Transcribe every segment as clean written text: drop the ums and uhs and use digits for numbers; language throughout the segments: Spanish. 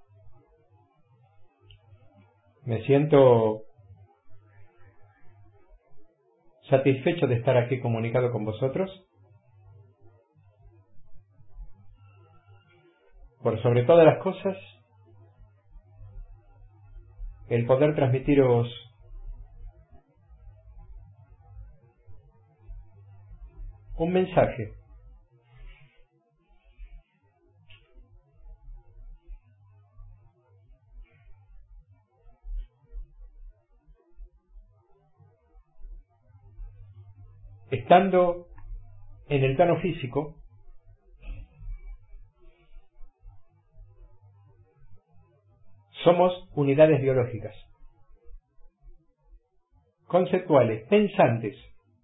Me siento satisfecho de estar aquí comunicado con vosotros. Por sobre todas las cosas, el poder transmitiros un mensaje estando en el plano físico. Somos unidades biológicas, conceptuales, pensantes,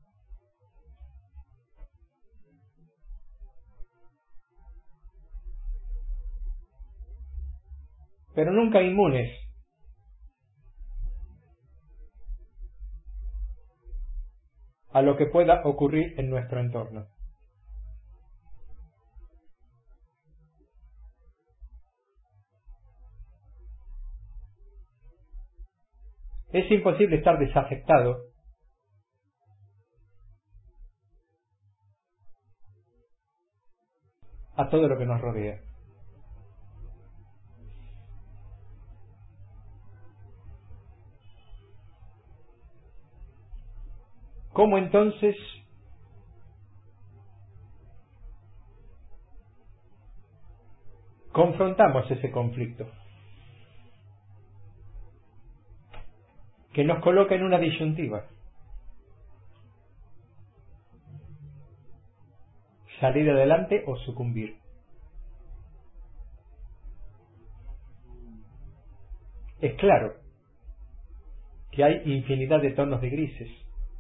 pero nunca inmunes a lo que pueda ocurrir en nuestro entorno. Es imposible estar desafectado a todo lo que nos rodea. ¿Cómo entonces confrontamos ese conflicto que nos coloca en una disyuntiva? Salir adelante o sucumbir. Es claro que hay infinidad de tonos de grises,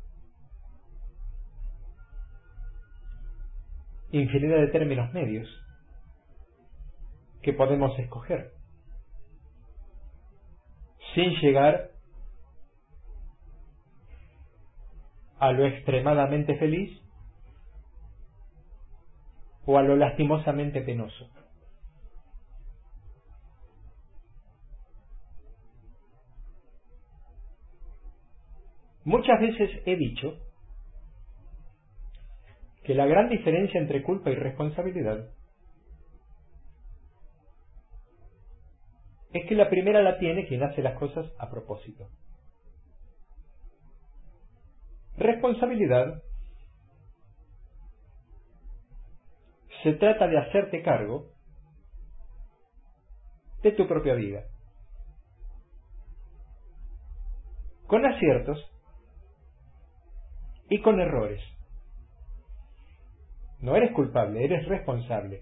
infinidad de términos medios que podemos escoger, sin llegar a lo extremadamente feliz o a lo lastimosamente penoso. Muchas veces he dicho que la gran diferencia entre culpa y responsabilidad es que la primera la tiene quien hace las cosas a propósito. Responsabilidad se trata de hacerte cargo de tu propia vida, con aciertos y con errores. No eres culpable, eres responsable,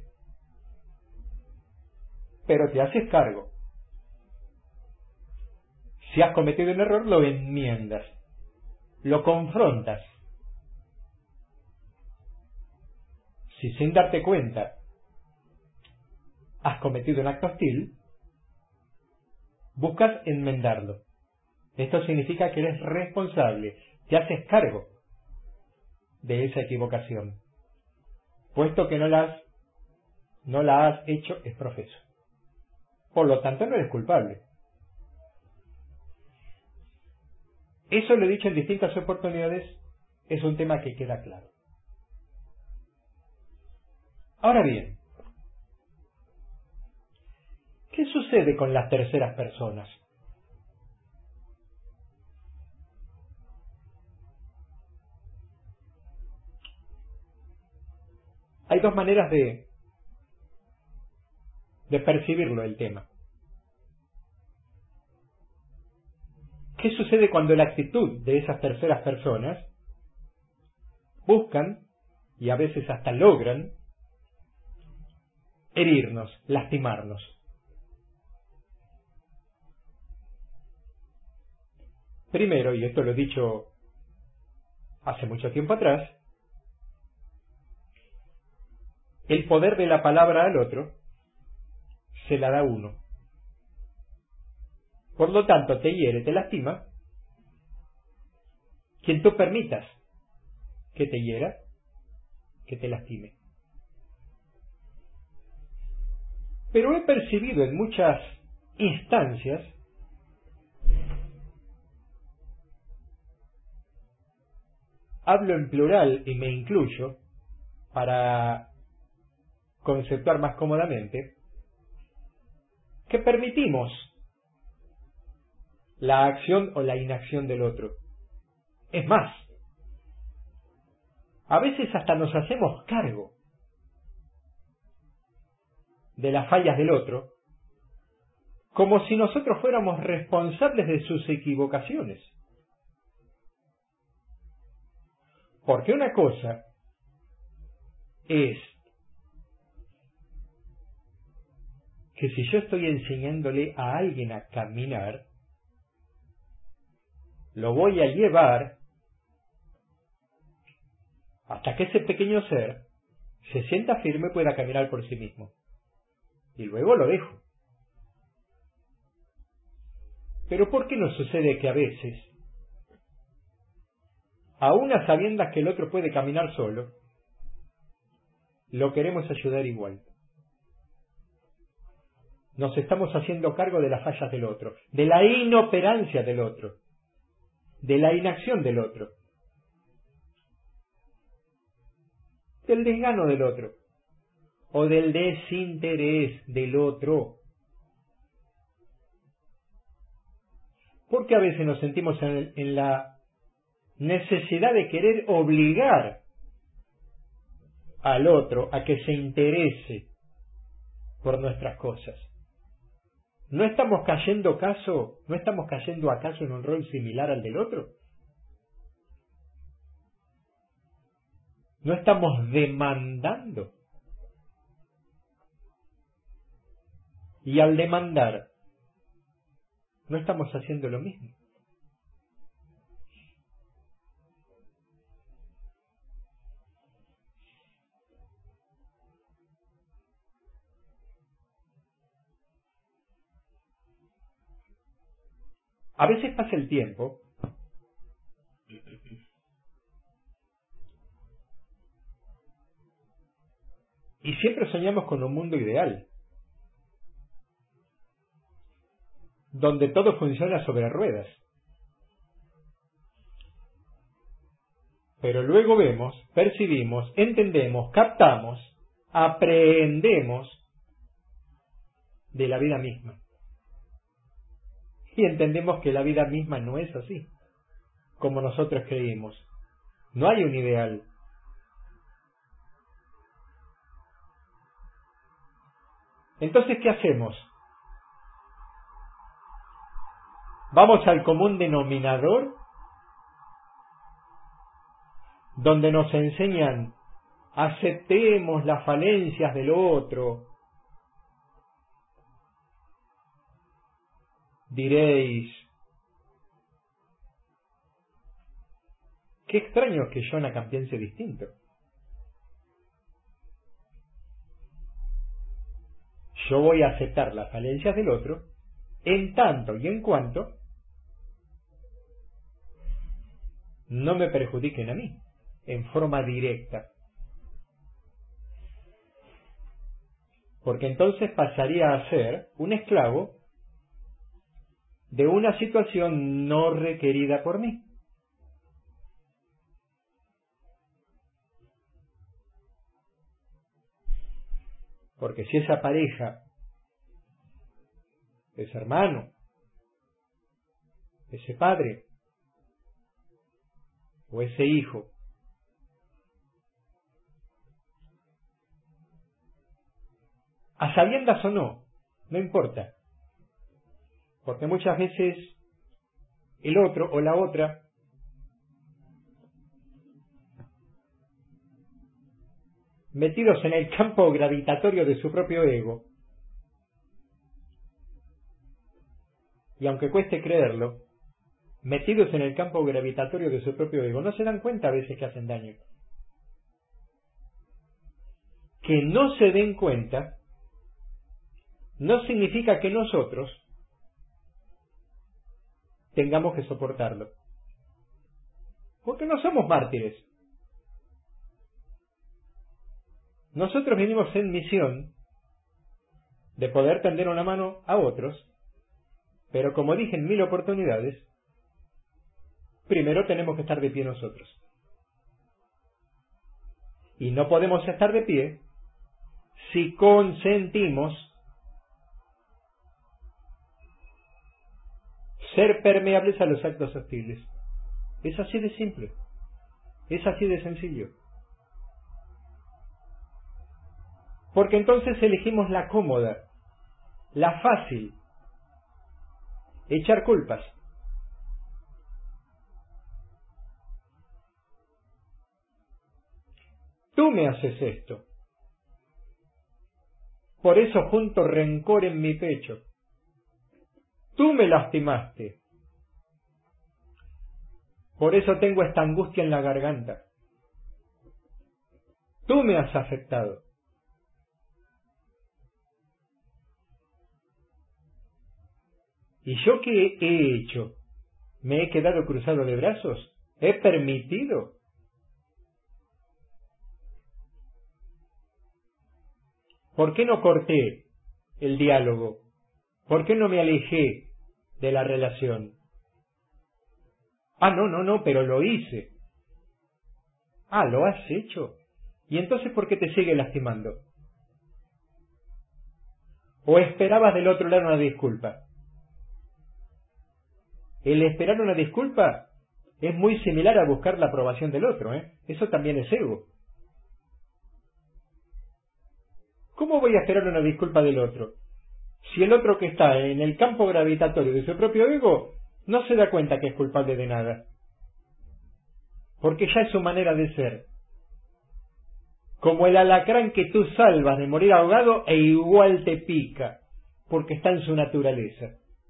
pero te haces cargo. Si has cometido un error, lo enmiendas, lo confrontas. Si sin darte cuenta has cometido un acto hostil, buscas enmendarlo. Esto significa que eres responsable, te haces cargo de esa equivocación, puesto que no la has hecho es profeso. Por lo tanto, no eres culpable. Eso lo he dicho en distintas oportunidades, es un tema que queda claro. Ahora bien, ¿qué sucede con las terceras personas? Hay dos maneras de percibirlo el tema. ¿Qué sucede cuando la actitud de esas terceras personas buscan, y a veces hasta logran, herirnos, lastimarnos? Primero, y esto lo he dicho hace mucho tiempo atrás, el poder de la palabra al otro se la da uno. Por lo tanto, te hiere, te lastima quien tú permitas que te hiera, que te lastime. Pero he percibido en muchas instancias hablo en plural y me incluyo para conceptuar más cómodamente, que permitimos la acción o la inacción del otro. Es más, a veces hasta nos hacemos cargo de las fallas del otro, como si nosotros fuéramos responsables de sus equivocaciones. Porque una cosa es que si yo estoy enseñándole a alguien a caminar, lo voy a llevar hasta que ese pequeño ser se sienta firme y pueda caminar por sí mismo. Y luego lo dejo. Pero ¿por qué no sucede que a veces, aun a sabiendas que el otro puede caminar solo, lo queremos ayudar igual? Nos estamos haciendo cargo de las fallas del otro, de la inoperancia del otro, de la inacción del otro, del desgano del otro, o del desinterés del otro. Porque a veces nos sentimos en la necesidad de querer obligar al otro a que se interese por nuestras cosas. ¿No estamos cayendo acaso en un rol similar al del otro? ¿No estamos demandando? Y al demandar, ¿no estamos haciendo lo mismo? A veces pasa el tiempo y siempre soñamos con un mundo ideal, donde todo funciona sobre ruedas. Pero luego vemos, percibimos, entendemos, captamos, aprendemos de la vida misma. Y entendemos que la vida misma no es así, como nosotros creímos. No hay un ideal. Entonces, ¿qué hacemos? Vamos al común denominador, donde nos enseñan, aceptemos las falencias del otro. Diréis, qué extraño que Jonathan piense distinto. Yo voy a aceptar las falencias del otro en tanto y en cuanto no me perjudiquen a mí, en forma directa. Porque entonces pasaría a ser un esclavo de una situación no requerida por mí. Porque si esa pareja, ese hermano, ese padre o ese hijo a sabiendas o no, no importa, porque muchas veces el otro o la otra metidos en el campo gravitatorio de su propio ego, y aunque cueste creerlo, metidos en el campo gravitatorio de su propio ego, no se dan cuenta a veces que hacen daño. Que no se den cuenta no significa que nosotros tengamos que soportarlo. Porque no somos mártires. Nosotros venimos en misión de poder tender una mano a otros Pero como dije en 1000 oportunidades, primero tenemos que estar de pie nosotros. Y no podemos estar de pie si consentimos ser permeables a los actos hostiles. Es así de simple. Es así de sencillo. Porque entonces elegimos la cómoda, la fácil, echar culpas. Tú me haces esto. Por eso junto rencor en mi pecho. Tú me lastimaste. Por eso tengo esta angustia en la garganta. Tú me has afectado. ¿Y yo qué he hecho? ¿Me he quedado cruzado de brazos? ¿He permitido? ¿Por qué no corté el diálogo? ¿Por qué no me alejé de la relación? No, pero lo hice. ¿Lo has hecho? ¿Y entonces por qué te sigue lastimando? ¿O esperabas del otro lado una disculpa? El esperar una disculpa es muy similar a buscar la aprobación del otro, Eso también es ego. ¿Cómo voy a esperar una disculpa del otro? Si el otro que está en el campo gravitatorio de su propio ego no se da cuenta que es culpable de nada. Porque ya es su manera de ser. Como el alacrán que tú salvas de morir ahogado e igual te pica, porque está en su naturaleza.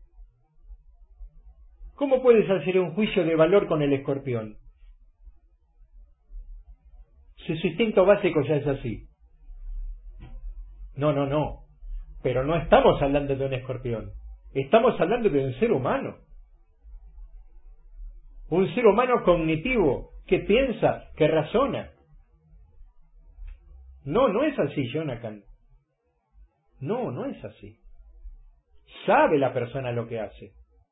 ¿Cómo puedes hacer un juicio de valor con el escorpión? Si su instinto básico ya es así. No. Pero no estamos hablando de un escorpión. Estamos hablando de un ser humano. Un ser humano cognitivo, que piensa, que razona. No es así, Jonathan. No es así. Sabe la persona lo que hace.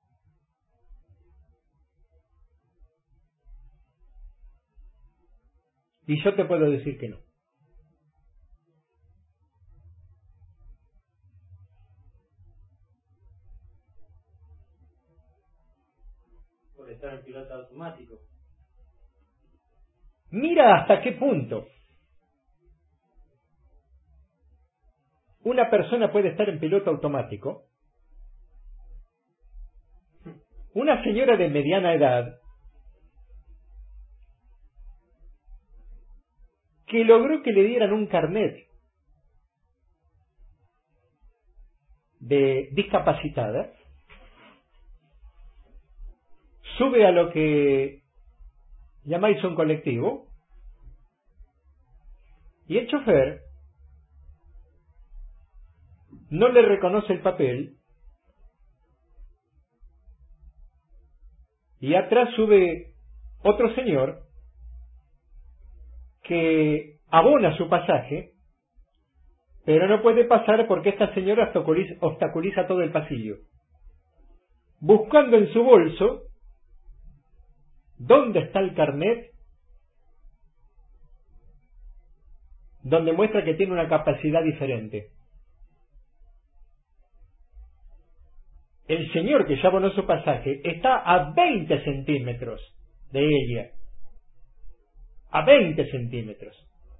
Y yo te puedo decir que no. Por estar en piloto automático. Mira hasta qué punto una persona puede estar en piloto automático. Una señora de mediana edad que logró que le dieran un carnet de discapacitada, sube a lo que llamáis un colectivo y el chofer no le reconoce el papel y atrás sube otro señor que abona su pasaje, pero no puede pasar porque esta señora obstaculiza todo el pasillo, buscando en su bolso dónde está el carnet donde muestra que tiene una capacidad diferente. El señor que ya abonó su pasaje está a 20 centímetros de ella. A 20 centímetros.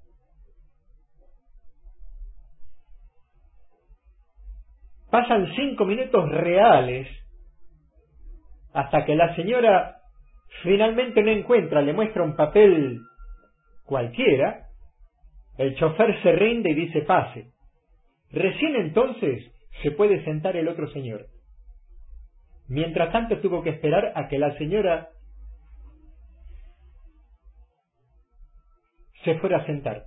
Pasan 5 minutos reales hasta que la señora finalmente no encuentra, le muestra un papel cualquiera, el chofer se rinde y dice pase. Recién entonces se puede sentar el otro señor. Mientras tanto tuvo que esperar a que la señora se fuera a sentar.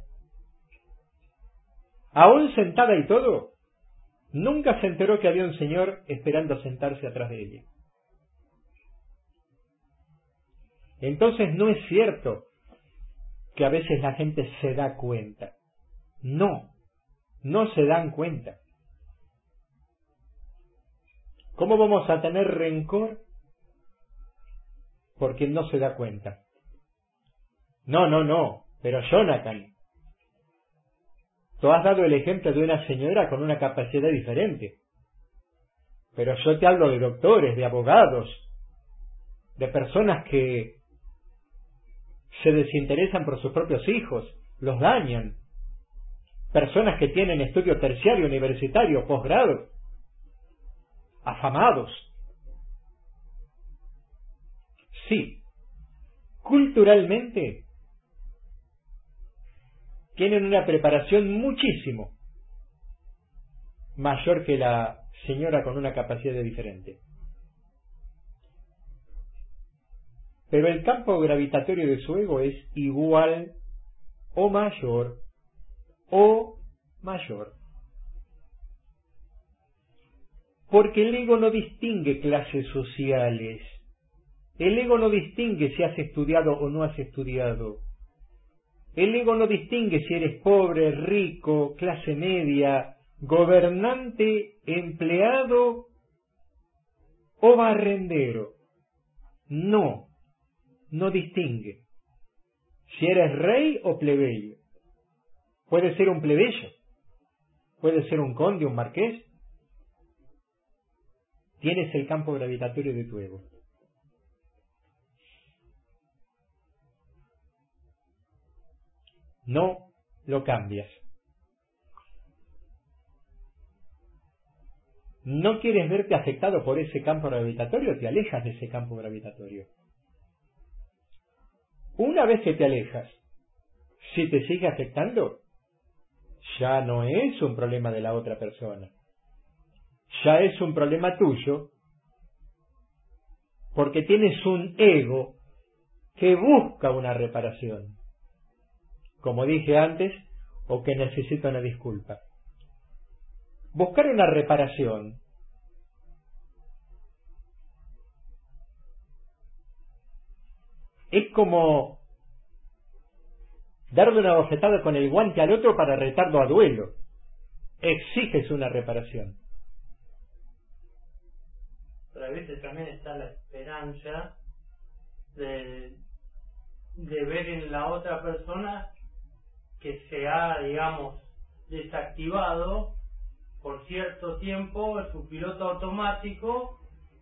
Aún sentada y todo, nunca se enteró que había un señor esperando sentarse atrás de ella. Entonces no es cierto que a veces la gente se da cuenta. No se dan cuenta. ¿Cómo vamos a tener rencor por quien no se da cuenta? No, pero Jonathan, tú has dado el ejemplo de una señora con una capacidad diferente. Pero yo te hablo de doctores, de abogados, de personas que se desinteresan por sus propios hijos, los dañan. Personas que tienen estudio terciario, universitario, posgrado, afamados. Sí, culturalmente tienen una preparación muchísimo mayor que la señora con una capacidad diferente. Pero el campo gravitatorio de su ego es igual o mayor. Porque el ego no distingue clases sociales. El ego no distingue si has estudiado o no has estudiado. El ego no distingue si eres pobre, rico, clase media, gobernante, empleado o barrendero. No distingue. Si eres rey o plebeyo. Puede ser un plebeyo, puede ser un conde, un marqués. Tienes el campo gravitatorio de tu ego. No lo cambias. ¿No quieres verte afectado por ese campo gravitatorio? Te alejas de ese campo gravitatorio. Una vez que te alejas, si te sigue afectando, ya no es un problema de la otra persona. Ya es un problema tuyo, porque tienes un ego que busca una reparación, como dije antes, o que necesita una disculpa. Buscar una reparación es como darle una bofetada con el guante al otro para retarlo a duelo. Exiges una reparación. Pero a veces también está la esperanza de ver en la otra persona que se ha, digamos, desactivado por cierto tiempo su piloto automático,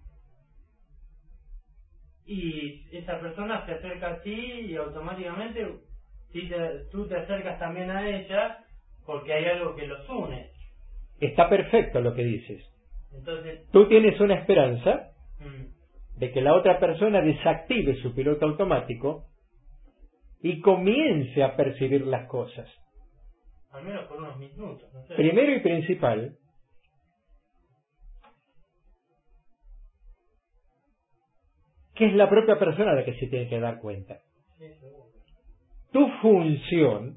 y esa persona se acerca a ti y automáticamente tú te acercas también a ella porque hay algo que los une. Está perfecto lo que dices. Entonces, tú tienes una esperanza de que la otra persona desactive su piloto automático y comience a percibir las cosas. Al menos por unos minutos. No sé. Primero y principal, que es la propia persona la que se tiene que dar cuenta. Sí, seguro. Tu función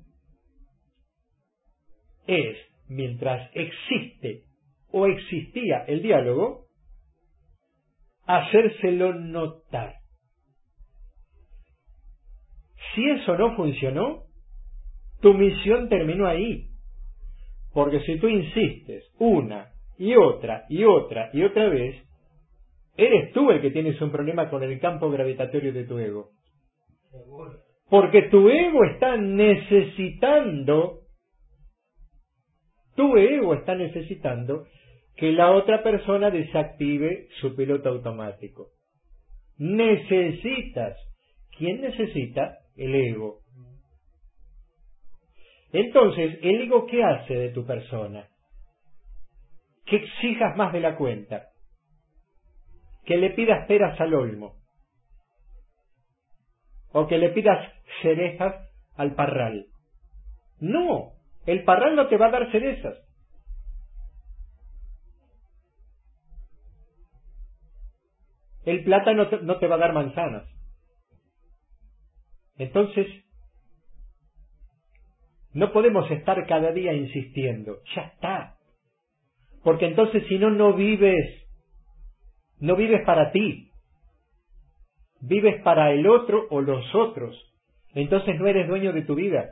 es, mientras existe o existía el diálogo, hacérselo notar. Si eso no funcionó, tu misión terminó ahí. Porque si tú insistes una y otra y otra y otra vez, eres tú el que tienes un problema con el campo gravitatorio de tu ego. Seguro. Porque tu ego está necesitando que la otra persona desactive su piloto automático. Necesitas. ¿Quién necesita? El ego. Entonces, ¿el ego qué hace de tu persona? Que exijas más de la cuenta. Que le pidas peras al olmo. O que le pidas cerezas al parral. No, el parral no te va a dar cerezas. El plátano no te va a dar manzanas. Entonces, no podemos estar cada día insistiendo. Ya está. Porque entonces si no, no vives para ti. Vives para el otro o los otros. Entonces no eres dueño de tu vida.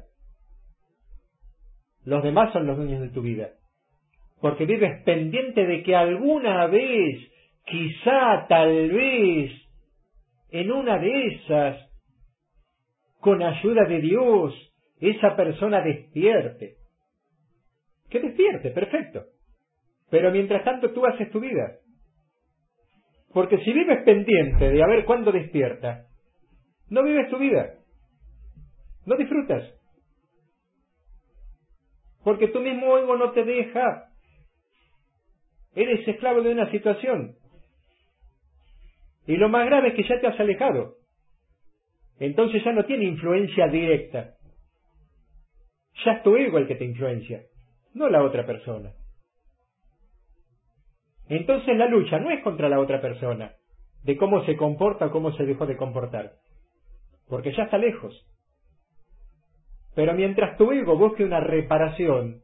Los demás son los dueños de tu vida. Porque vives pendiente de que alguna vez quizá, tal vez, en una de esas, con ayuda de Dios, esa persona despierte. Que despierte, perfecto. Pero mientras tanto tú haces tu vida. Porque si vives pendiente de a ver cuándo despierta, no vives tu vida. No disfrutas. Porque tu mismo ego no te deja. Eres esclavo de una situación. Y lo más grave es que ya te has alejado. Entonces ya no tiene influencia directa. Ya es tu ego el que te influencia, no la otra persona. Entonces la lucha no es contra la otra persona, de cómo se comporta o cómo se dejó de comportar, porque ya está lejos. Pero mientras tu ego busque una reparación,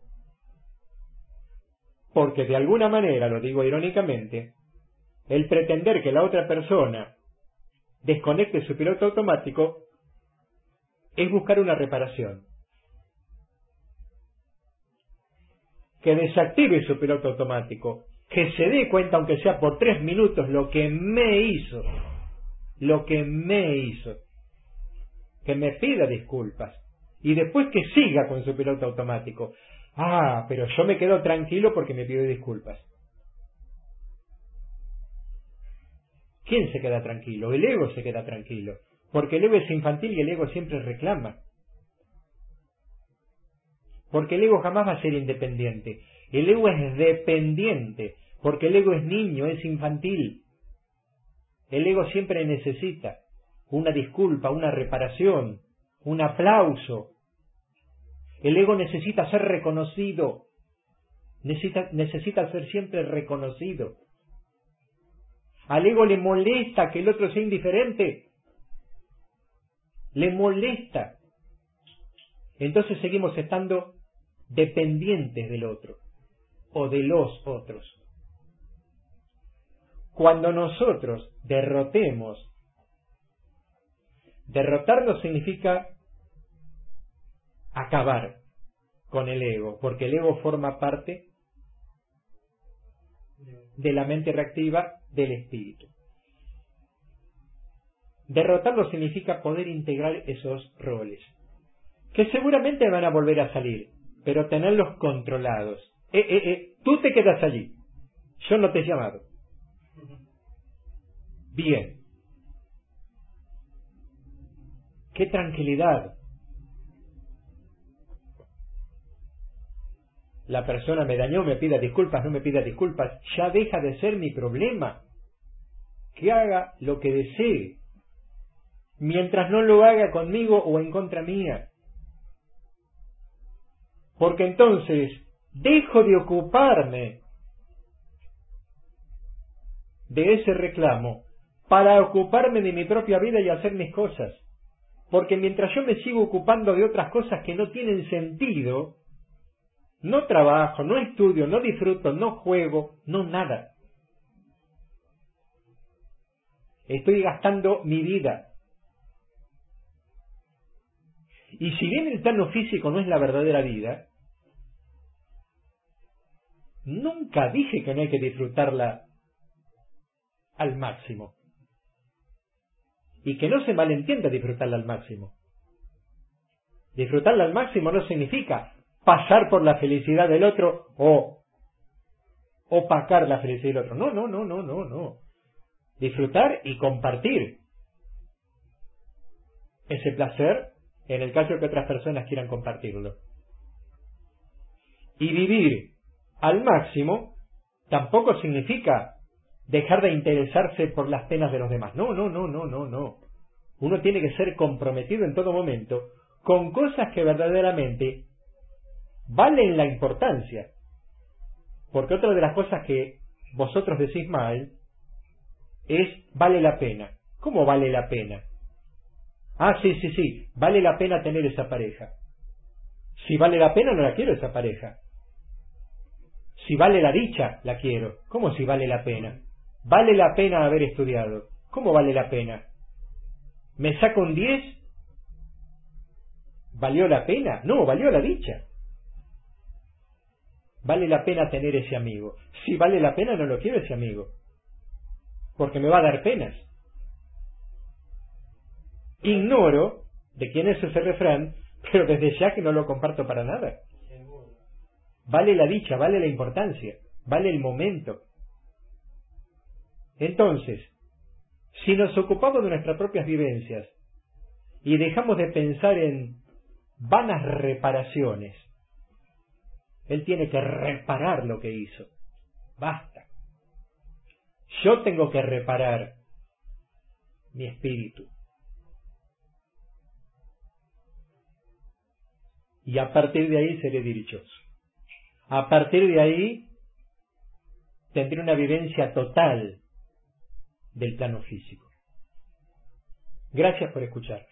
porque de alguna manera, lo digo irónicamente, el pretender que la otra persona desconecte su piloto automático es buscar una reparación. Que desactive su piloto automático, que se dé cuenta, aunque sea por 3 minutos, lo que me hizo, que me pida disculpas, y después que siga con su piloto automático. Ah, pero yo me quedo tranquilo porque me pido disculpas. ¿Quién se queda tranquilo? El ego se queda tranquilo, porque el ego es infantil y el ego siempre reclama. Porque el ego jamás va a ser independiente. El ego es dependiente, porque el ego es niño, es infantil. El ego siempre necesita una disculpa, una reparación, un aplauso. El ego necesita ser reconocido. Necesita ser siempre reconocido. Al ego le molesta que el otro sea indiferente. Le molesta. Entonces seguimos estando dependientes del otro o de los otros. Cuando nosotros derrotarnos significa acabar con el ego, porque el ego forma parte de la mente reactiva del espíritu. Derrotarlo significa poder integrar esos roles, que seguramente van a volver a salir, pero tenerlos controlados. Tú te quedas allí, yo no te he llamado. Bien. ¡Qué tranquilidad! La persona me dañó, me pida disculpas, no me pida disculpas, ya deja de ser mi problema. Que haga lo que desee, mientras no lo haga conmigo o en contra mía. Porque entonces dejo de ocuparme de ese reclamo para ocuparme de mi propia vida y hacer mis cosas. Porque mientras yo me sigo ocupando de otras cosas que no tienen sentido, no trabajo, no estudio, no disfruto, no juego, no nada. Estoy gastando mi vida. Y si bien el plano físico no es la verdadera vida, nunca dije que no hay que disfrutarla al máximo. Y que no se malentienda disfrutarla al máximo. Disfrutarla al máximo no significa pasar por la felicidad del otro o opacar la felicidad del otro. No. Disfrutar y compartir ese placer en el caso de que otras personas quieran compartirlo. Y vivir al máximo tampoco significa dejar de interesarse por las penas de los demás. No. Uno tiene que ser comprometido en todo momento con cosas que verdaderamente valen la importancia. Porque otra de las cosas que vosotros decís mal es vale la pena. ¿Cómo vale la pena? Ah, sí, vale la pena tener esa pareja. Si vale la pena, no la quiero esa pareja. Si vale la dicha, la quiero. ¿Cómo si vale la pena? ¿Vale la pena haber estudiado? ¿Cómo vale la pena? ¿Me saco un 10? ¿Valió la pena? No, valió la dicha. Vale la pena tener ese amigo. Si vale la pena, no lo quiero ese amigo. porque me va a dar penas. Ignoro de quién es ese refrán, pero desde ya que no lo comparto para nada. Vale la dicha, vale la importancia, vale el momento. Entonces, si nos ocupamos de nuestras propias vivencias y dejamos de pensar en vanas reparaciones, él tiene que reparar lo que hizo. Basta. Yo tengo que reparar mi espíritu. Y a partir de ahí seré dichoso. A partir de ahí tendré una vivencia total del plano físico. Gracias por escuchar.